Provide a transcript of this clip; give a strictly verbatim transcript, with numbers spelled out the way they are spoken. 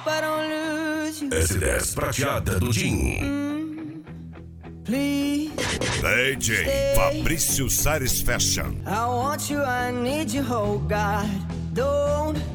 hope I don't lose you. S dez prateada do Jim. Mm, please. D J Fabrício Sares Fashion. I want you, I need you, oh God. Don't